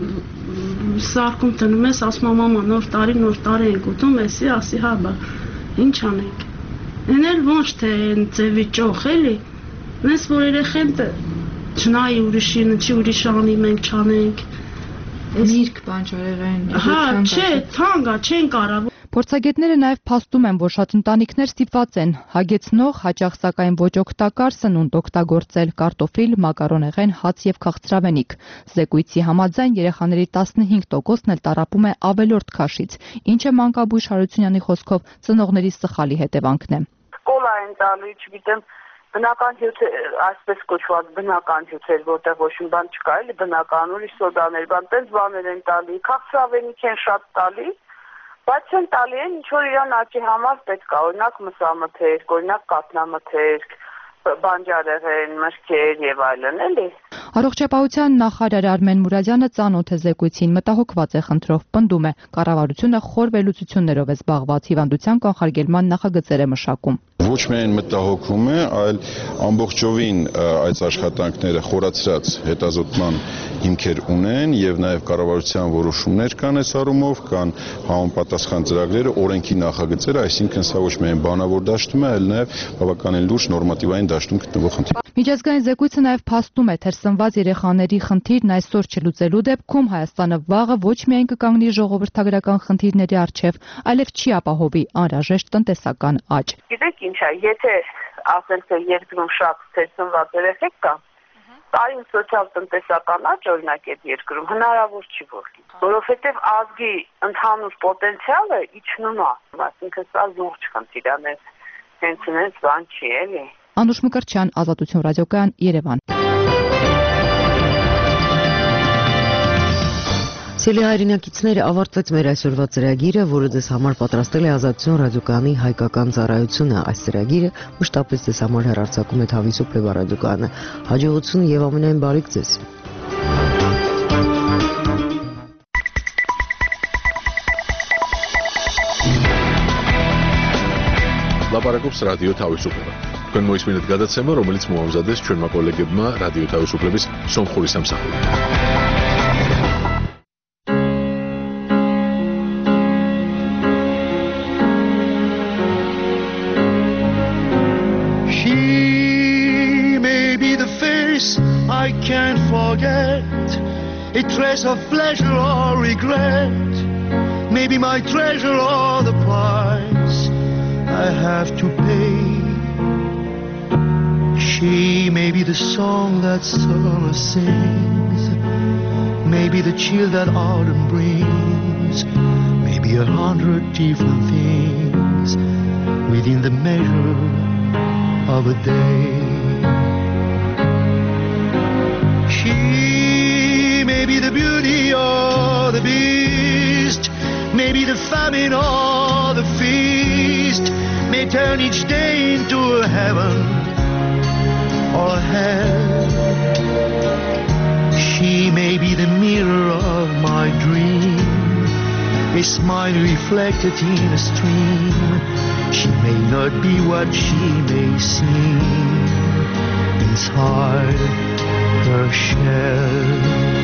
սարքում տնում ես, ասում մամա, նոր տարի, նոր տարի ենք ուտում, էսի, ասի, հա, բա, ինչ անենք։ Էնել ոչ թե են ձևի ճոխ, էլի, նես որ երեխեն չնայի ուրիշին, չի ուրիշ անի, մենք չանենք։ Միրգ, բանջարեղեն, հա, չէ, թանկա, չեն կարա։ Փորձագետները նաև փաստում են, որ շատ ընտանիքներ ստիպված են հագեցնող, հաճախ սակայն ոչ օգտակար սնունդ օգտագործել՝ կարտոֆիլ, մակարոնեղեն, հաց եւ քաղցրավենիք։ Զեկույցի համաձայն երեխաների տասնհինգ տոկոսն էլ տառապում է ավելորդ քաշից, ինչը Մանկաբույժ Հարությունյանի խոսքով ծնողների սխալի հետևանքն է։ Կոլա են տալի, չգիտեմ, բնական հյութեր, այսպես կոչված բնական հյութեր, որտեղ ոչ մի բան չկա, էլի բնական, ուրիշ սոդաներ, բան, տենց բաներ են տալի, քաղցրավենիք են շատ տալի, բայց են տալի են, ինչ որ իրան աճի համար պետք է, օրինակ մսամթերք, օրինակ կաթնամթերք, բանջարեղեն, մրգեր եւ այլն, էլի։ Առողջապահության նախարար Արմեն Մուրադյանը ծանոթ է զեկույցին, մտահոգված է խնդրով, պնդում է, կառավարությունը խոր վերլուծություններով է զբաղված, հիվանդության կանխարգելման նախագծեր է մշակում։ Ոչ միայն մտահոգվում է, այլ ամբողջովին այս աշխատանքները խորացրած հետազոտման հիմքեր ունեն եւ նաեւ կառավարության որոշումներ կան այս առումով, կան համապատասխան ծրագրերը, օրենքի նախագծերը, այսինքն սա ոչ միայն բանավոր դաշտում է, այլ նաեւ բավականին լուրջ նորմատիվային դաշտում գտնվող խնդիր։ Միջազգային զեկույցը նաեւ փաստում է, թե սնված երեխաների խնդիրն այսօր չլուծելու դեպքում Հայաստանը վաղը ոչ միայն կկանգնի ժողովրդագրական խնդիրների առջև, այլև չի ապահովի անհրաժեշտ տնտեսական աճ։ Գիտեք ինչ է, եթե ասենք թե երկրում շատ սնված երեխեք կա, տարին սոցիալ-տնտեսական աճ օրինակ այդ երկրում հնարավոր չի որքի, որովհետև ազգի ընդհանուր պոտենցիալը իջնում է, այսինքն սա լուրջ խնդիր է, հենց հենց բան չի էլի։ Անուշ Մկրտչյան, Ազատություն ռադիոկայան, Երևան։ Սիրելի հայրենակիցներ, ավարտվեց մեր այսօրվա ծրագիրը, որը ձեզ համար պատրաստել է Ազատություն ռադիոկայանի հայկական ծառայությունը։ Այս ծրագիրը մշտապես ձեզ համար հեռարձակում է Թավի Սուպլեվա ռադիոկայանը։ Հաջողություն եւ ամենայն բարիք ձեզ։ Լապարակոպս ռադիո Թավի Սուպլեվա։ Կնոյս մինուտ գադացեմը, ռոմելից մուամզադես չորմա կոլեգեբմա ռադիո Թավի Սուպլեվիս սոմ խորիս ամսախոլ։ I can't forget a trace of pleasure or regret. Maybe my treasure or the price I have to pay. She may be the song that summer sings, maybe the chill that autumn brings, maybe a hundred different things within the measure of a day. She may be the beauty or the beast, maybe the famine or the feast, may turn each day into a heaven or a hell. She may be the mirror of my dream, a smile reflected in a stream. She may not be what she may seem inside her shell.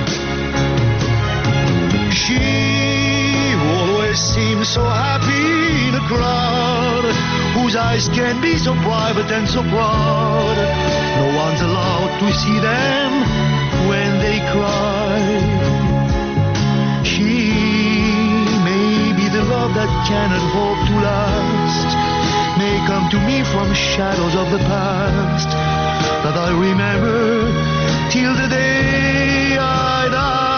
She always seems so happy in a crowd, whose eyes can be so private and so proud. No one's allowed to see them when they cry. She may be the love that cannot hope to last, may come to me from shadows of the past that I remember till the day I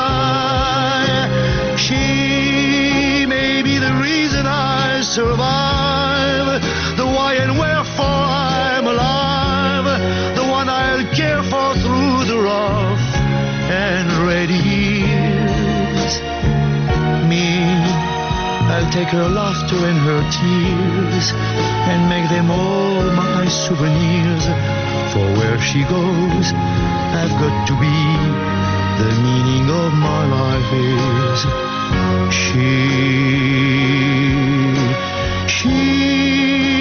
die. She may be the reason I survive, the why and wherefore I'm alive, the one I'll care for through the rough and ready years. Me, I'll take her laughter and her tears and make them all my souvenirs. For where she goes, I've got to be. The meaning of my life is she, she.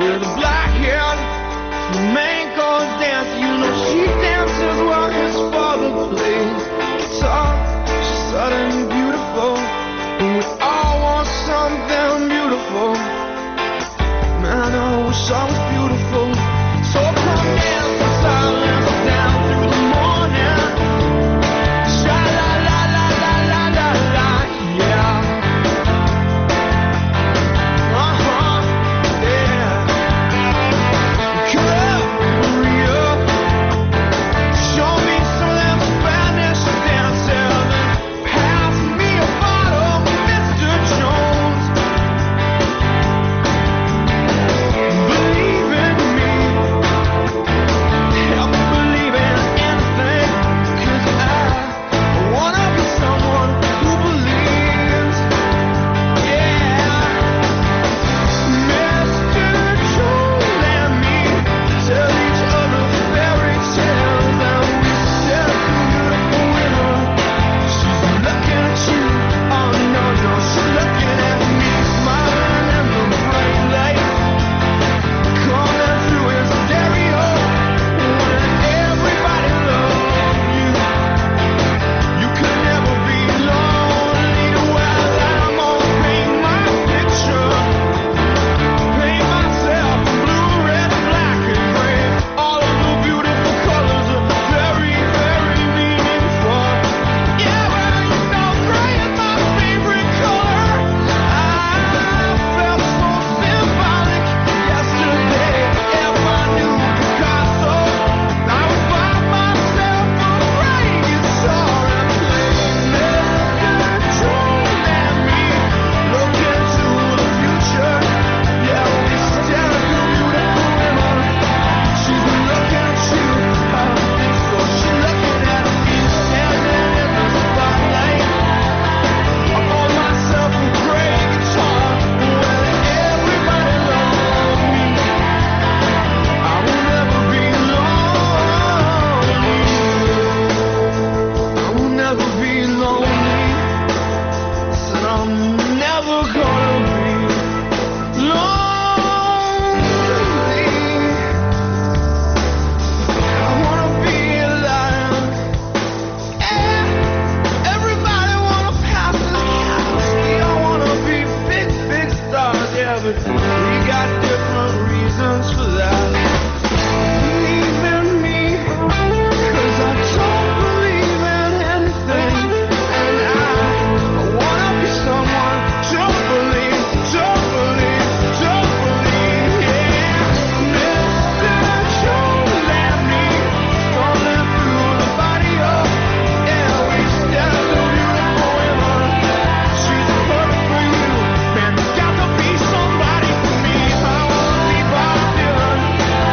with black hair. The main goes dance, you know she dances while his father plays guitar. She's suddenly beautiful, and we all want something beautiful. Man, I wish I was beautiful. So come dance in silence down through the morning. Sha la la la la la la la, yeah. Uh-huh, yeah. Hurry up, show me some of them Spanish dances. Pass me a bottle, Mister Jones. Believe in me, help me believe in anything, 'cause I wanna be someone who believes. Yeah, Mister Jones and me tell each other fairy tales, and we stare at beautiful women. She's looking at you, oh no, no, she's looking at me, smiling in the bright light. Coming through his stereo, when everybody loves you. You could never be lonely. Well, I'm gonna paint my picture, paint myself blue, red, black, and gray. All of the beautiful colors are very, very meaningful. Yeah, well, you know gray is my favorite color. I felt so symbolic yesterday. If I knew Picasso, I would buy myself a gray guitar and play Mister Jones and me. Look into the future. Yeah, we stare at the beautiful women. She's looking at you. I think so. She's looking at me, standing in the spotlight. I bought myself a gray guitar. Well, everybody loves me. I will never be lonely. I will never be lonely. Said I'm never gonna be lonely. I wanna be alive. Eh, everybody wanna pass this galaxy. I wanna be big, big stars, yeah, but we got different reasons for that. Believe in me, 'cause I don't believe in anything. And I, I wanna be someone, don't believe, don't believe, don't believe, yeah. Mister Jones and me, strolling through the barrio. Yeah, we stare at the beautiful women. She's perfect for you, man, there's got to be somebody for me. I wanna be Bob Dylan.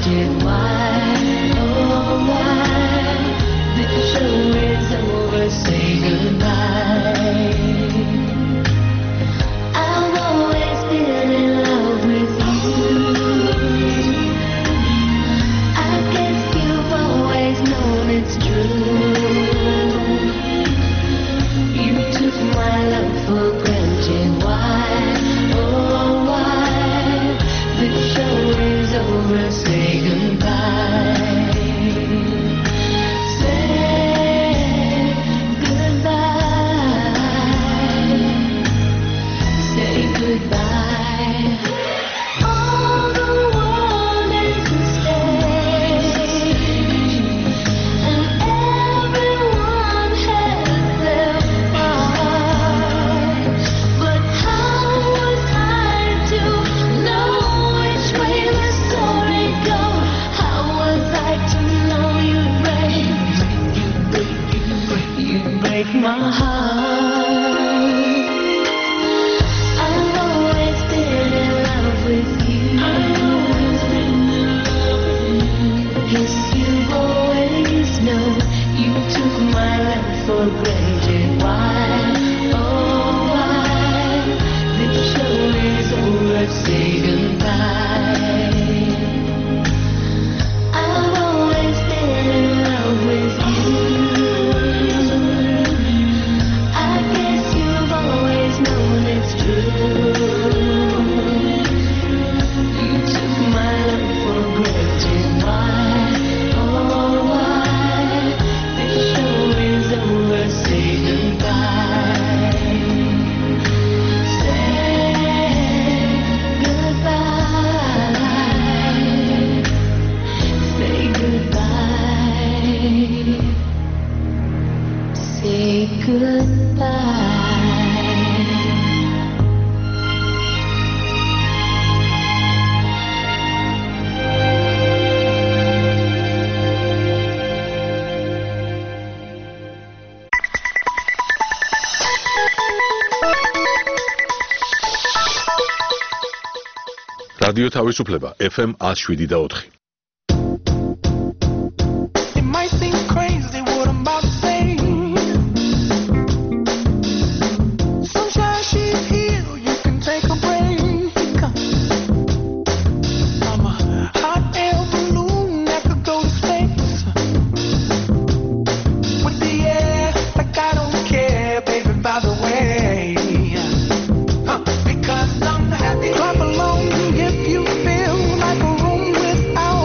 granted. Why, oh why, the show is over, say goodbye. I've always been in love with you. I guess you've always known it's true. You took my love for granted. Why, oh why, the show is over, say goodbye. Say goodbye. Say goodbye. All the world is a stage, and everyone has their part. But how was I to know which way the story goes? How was I to know you'd break, you'd break my heart? I've always been in love with you. I've always been in love with you. Yes, you've always known. You took my love for granted. Why, oh why, the show is over, say goodbye. I've always been in love with you. I guess you've always known it's true. You took my love for granted. Why, oh why, the show is over, say goodbye. Say goodbye. Say goodbye. Say goodbye. რადიო თავისუფლება ეფ ემ one oh seven და four. It might seem crazy what I'm about to say. Sunshine, she's here, you can take a break. I'm a hot air balloon that could go to space. With the air, like I don't care, baby, by the way. Huh, because I'm happy. Clap along if you feel like a room without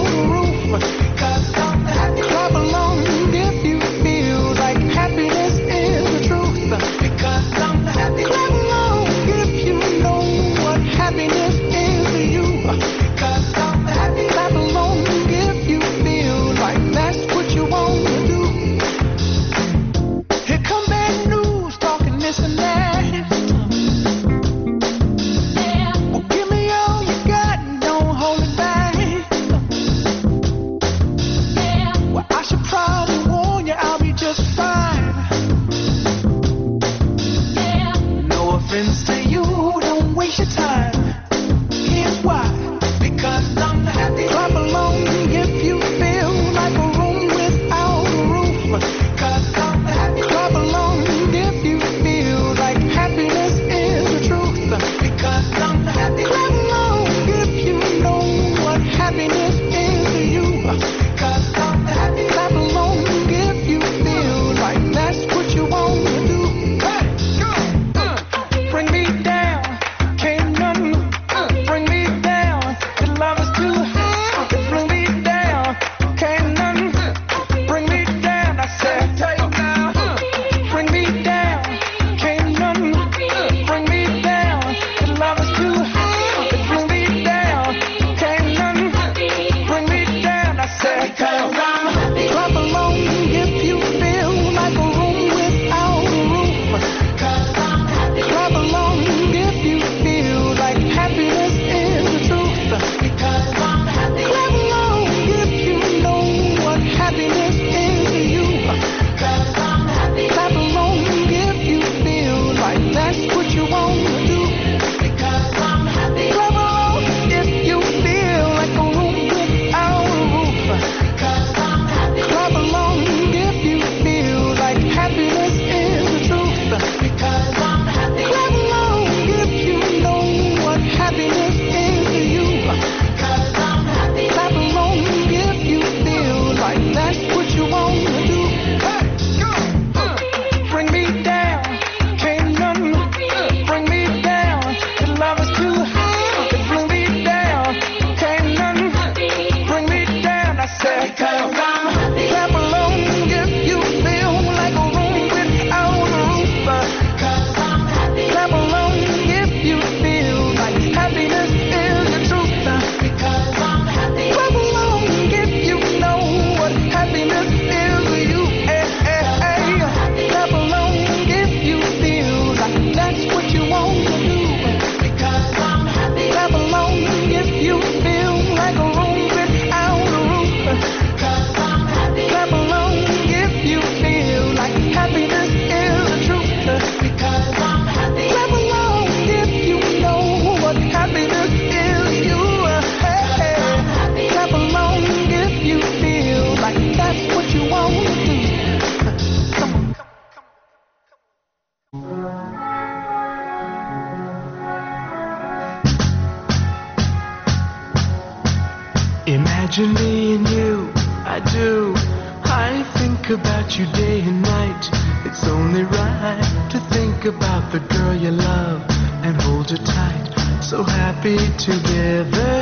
Imagine me and you, I do. I think about you day and night. It's only right to think about the girl you love and hold her tight. So happy together.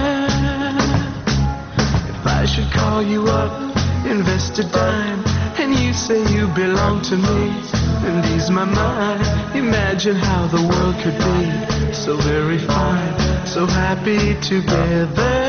If I should call you up, invest a dime, and you say you belong to me, and ease my mind. Imagine how the world could be so very fine, so happy together.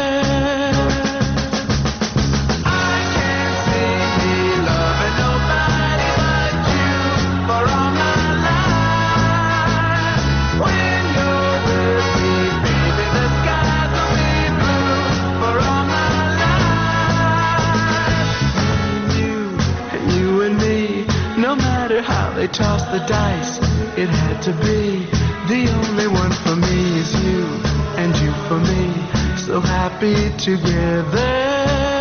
They tossed the dice, it had to be. The only one for me is you, and you for me, so happy together.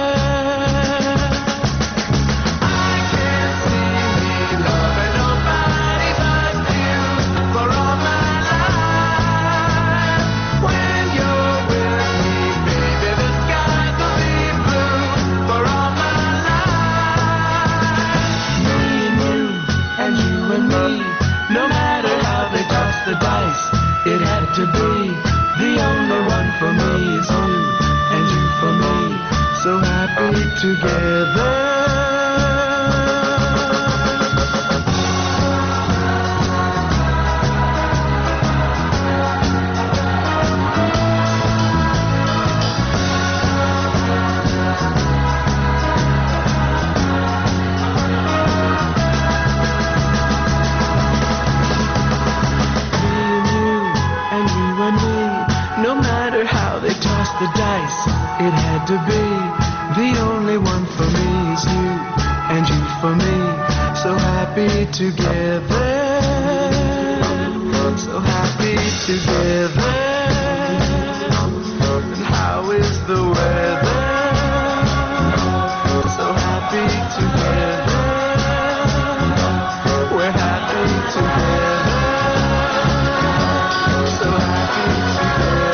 To be the only one for me is you, and you for me, so happy together. The dice, it had to be. The only one for me is you, and you for me, so happy together, so happy together. And how is the weather? So happy together, we're happy together, so happy together.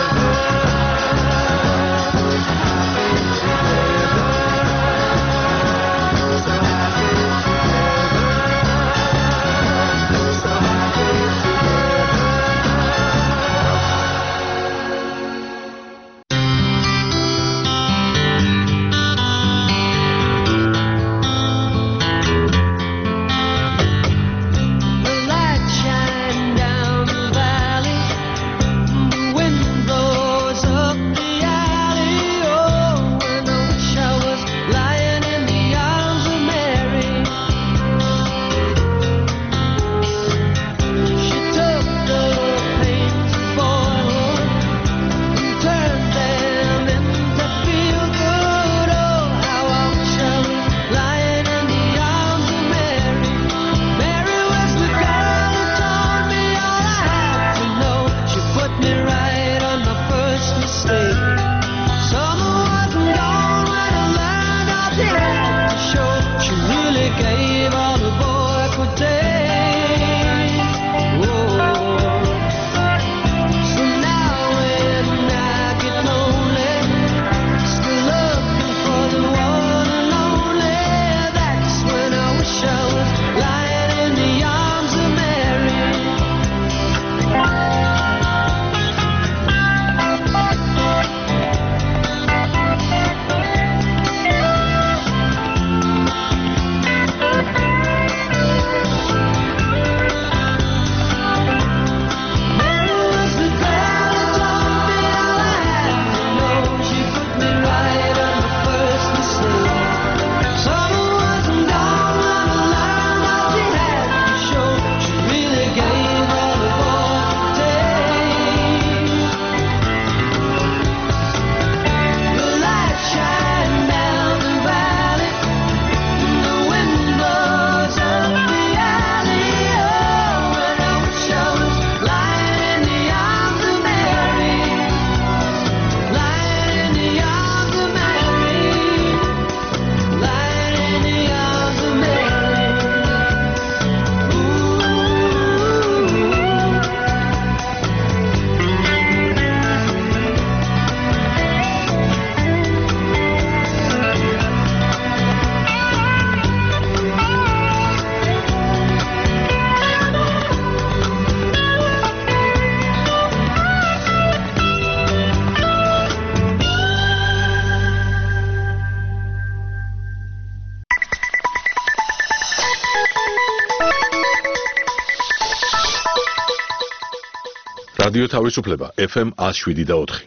რადიო თავისუფლება ეფ ემ one oh seven და four.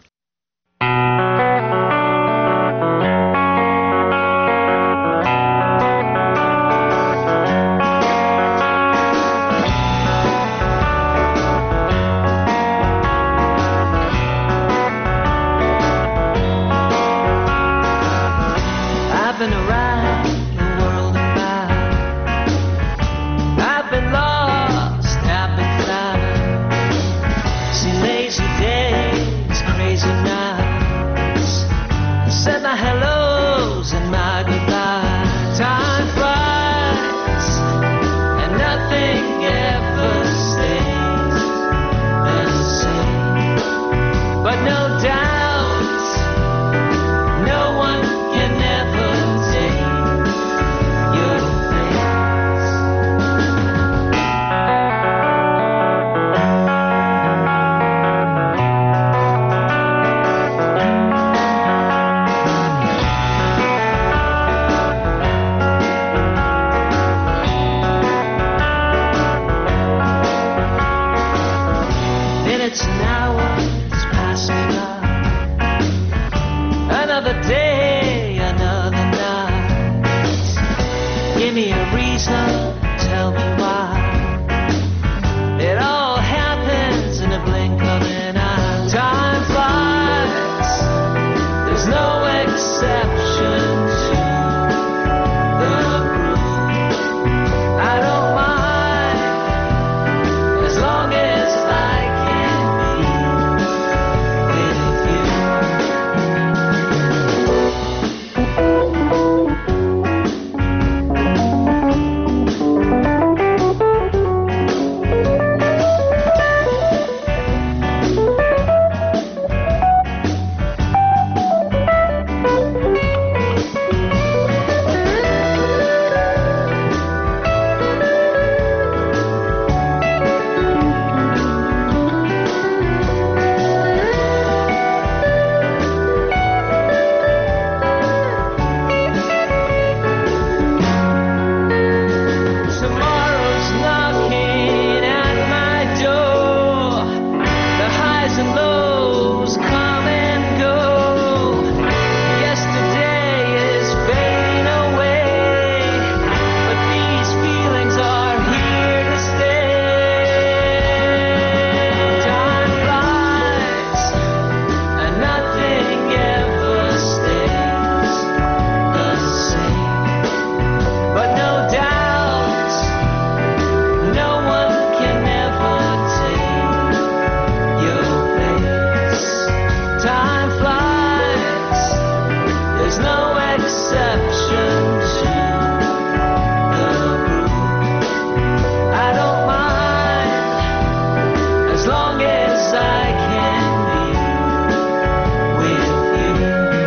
I've been around the world and back. I've been lost, I've been found. Seen lazy days, crazy nights. I said my hellos and my goodbyes. Time flies, and nothing ever stays the same. But no doubt, no one can ever take your minutes and hours passing by. Another day, another night. Give me a reason, tell me why. It all happens in a blink of an eye. Time flies, there's no exception to the rule. I don't mind as long as I can be with you. Tomorrow's knocking at my door. The highs and lows come and go. Yesterday is fading away, but these feelings are here to stay. Time flies, and nothing ever stays the same. But no doubt, no one can ever take your place. Time flies, there's no exception to the rule. I don't mind as long as I can be with you.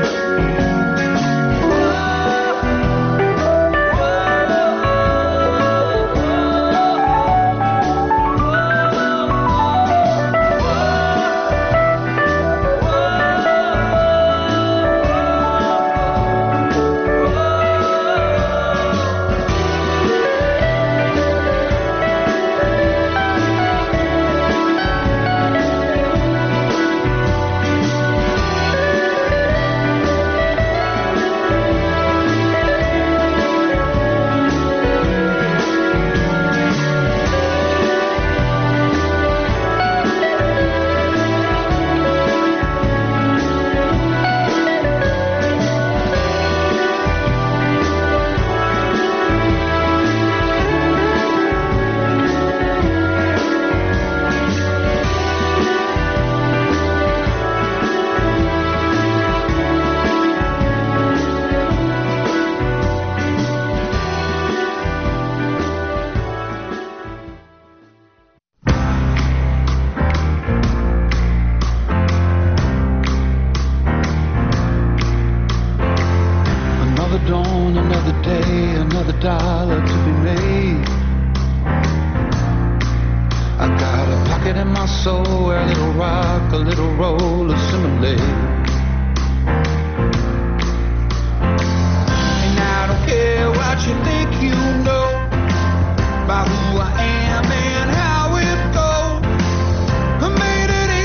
Another dawn, another day, another dollar to be made. I got a pocket in my soul where a little rock, a little roll assimilate. And I don't care what you think you know about who I am and how it goes. I made it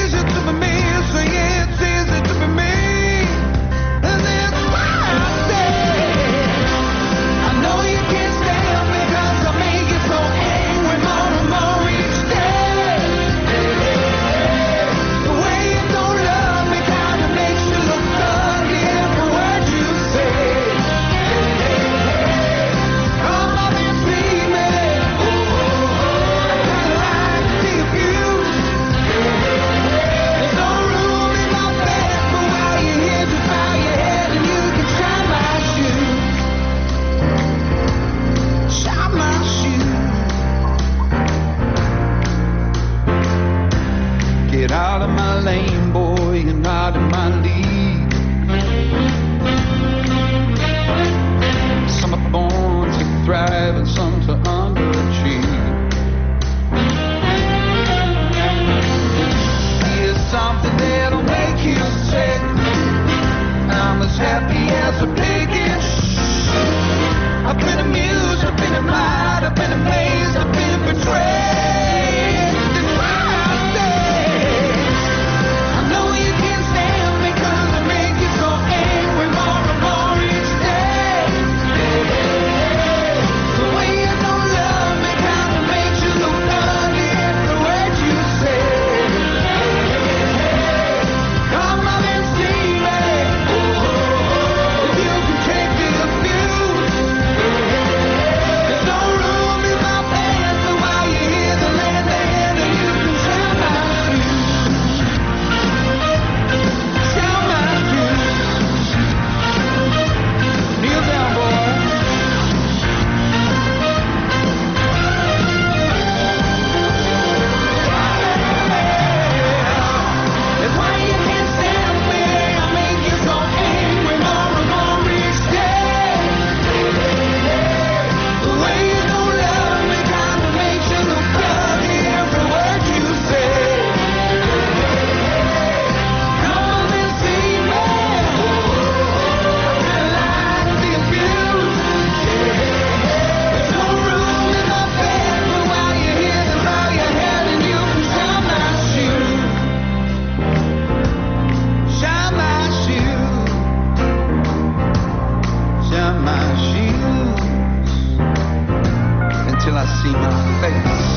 see with face.